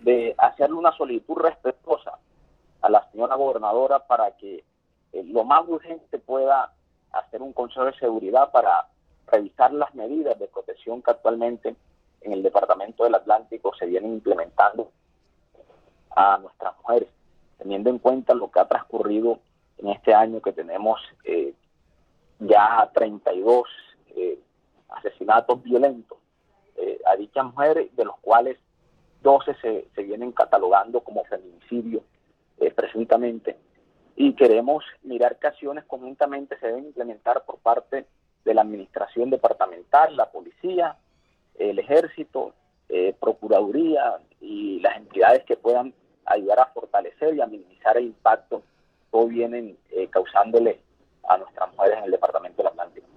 de hacerle una solicitud respetuosa a la señora gobernadora para que lo más urgente pueda hacer un consejo de seguridad para revisar las medidas de protección que actualmente en el departamento del Atlántico se vienen implementando a nuestras mujeres, teniendo en cuenta lo que ha transcurrido en este año, que tenemos ya 32 asesinatos violentos a dichas mujeres, de los cuales 12 se vienen catalogando como feminicidio presuntamente, y queremos mirar qué acciones conjuntamente se deben implementar por parte de la administración departamental, la policía, el ejército, procuraduría y las entidades que puedan ayudar a fortalecer y a minimizar el impacto que vienen causándole a nuestras mujeres en el departamento del Atlántico.